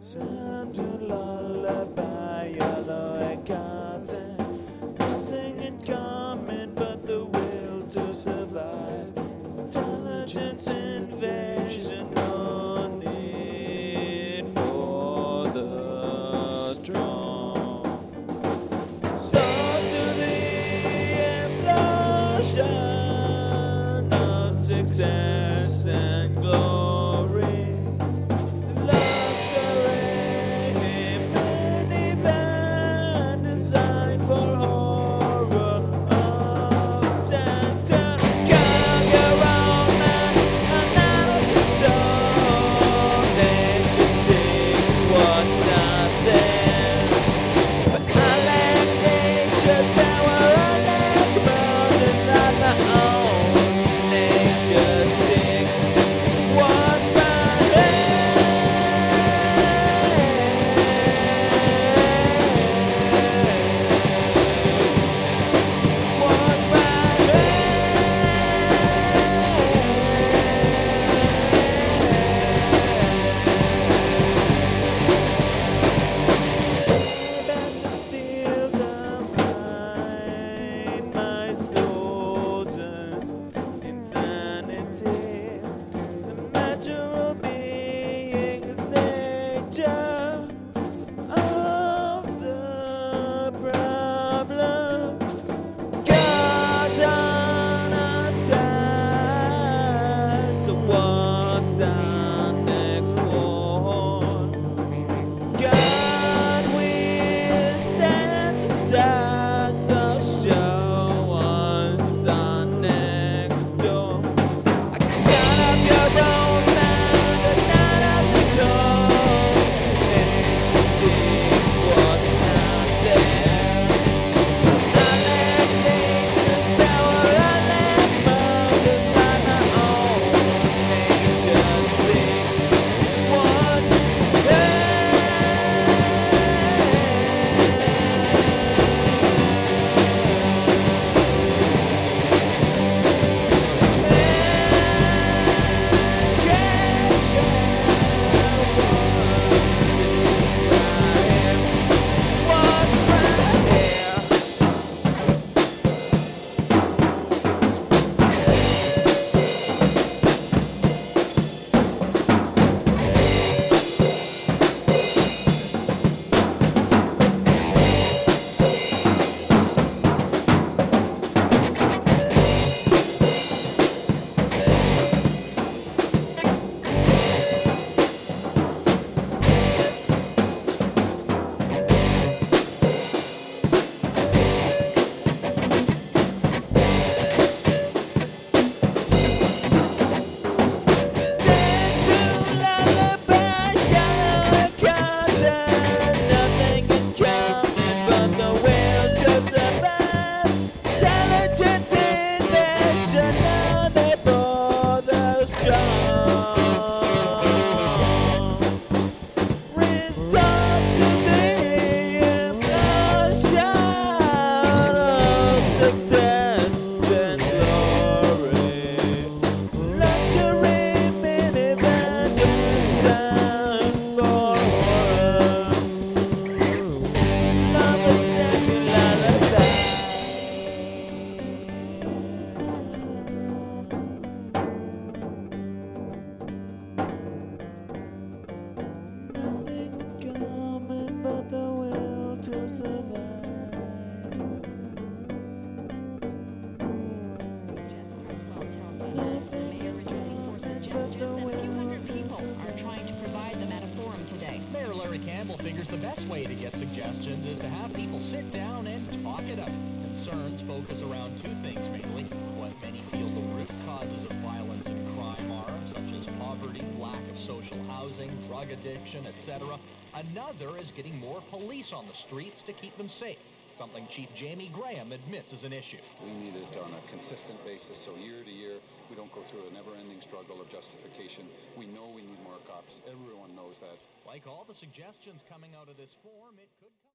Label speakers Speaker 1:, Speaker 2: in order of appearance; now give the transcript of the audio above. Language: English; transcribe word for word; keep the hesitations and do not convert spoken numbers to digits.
Speaker 1: Sounds a lullaby, yellow and cotton. Nothing in common but the will to survive. Intelligence invasion, no need for the strong. So to the implosion of success and glory.
Speaker 2: Mayor Larry Campbell figures the best way to get suggestions is to have people sit down and talk it out. Concerns focus around two things mainly: what many feel the root causes of violence and crime are, such as poverty, lack of social housing, drug addiction, et cetera. Another is getting more police on the streets to keep them safe, something Chief Jamie Graham admits is an issue.
Speaker 3: We need it on a consistent basis, so year to year, we don't go through a never-ending struggle of justification. We know we need more cops. Everyone knows that.
Speaker 2: Like all the suggestions coming out of this forum, it could come